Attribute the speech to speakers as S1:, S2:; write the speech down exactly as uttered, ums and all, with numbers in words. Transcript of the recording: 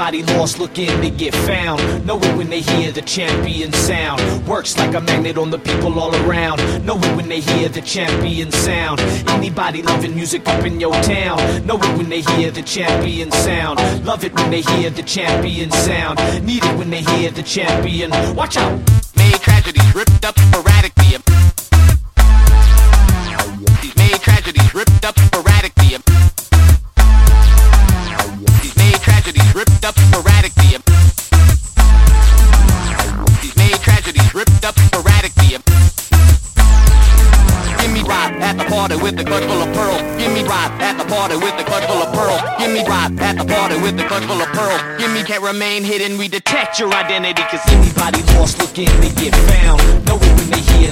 S1: Anybody lost looking to get found. Know it when they hear the champion sound. Works like a magnet on the people all around. Know it when they hear the champion sound. Anybody loving music up in your town. Know it when they hear the champion sound. Love it when they hear the champion sound. Need it when they hear the champion. Watch out!
S2: Made tragedies ripped up sporadically. These made tragedies ripped up sporadically. These made tragedies ripped up sporadically. These made tragedies ripped up sporadically. Give me rock at the party with the clutch full of pearl. Give me rock at the party with the clutch full of pearl. Give me rock at the party with the clutch full of pearl. Give me can't remain hidden. We detect your identity. Cause
S1: anybody lost looking to get found. Know it when they hear